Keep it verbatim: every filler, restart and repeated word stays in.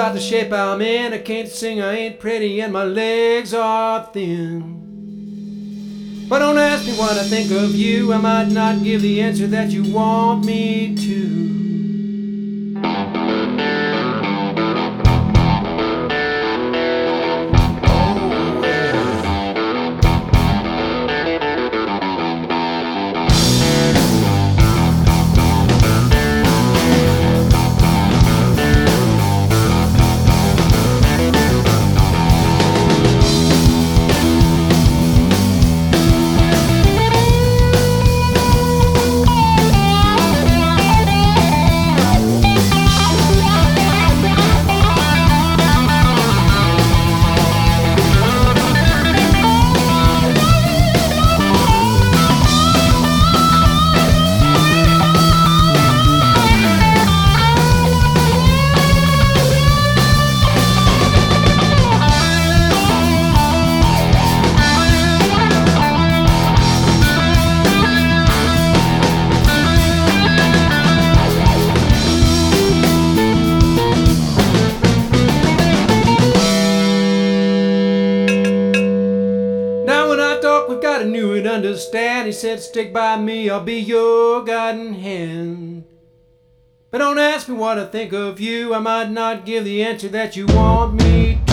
about the shape I'm in. I can't sing, I ain't pretty, and my legs are thin. But don't ask me what I think of you. I might not give the answer that you want me to. We got a new and understand. He said, stick by me, I'll be your guiding hand. But don't ask me what I think of you. I might not give the answer that you want me to.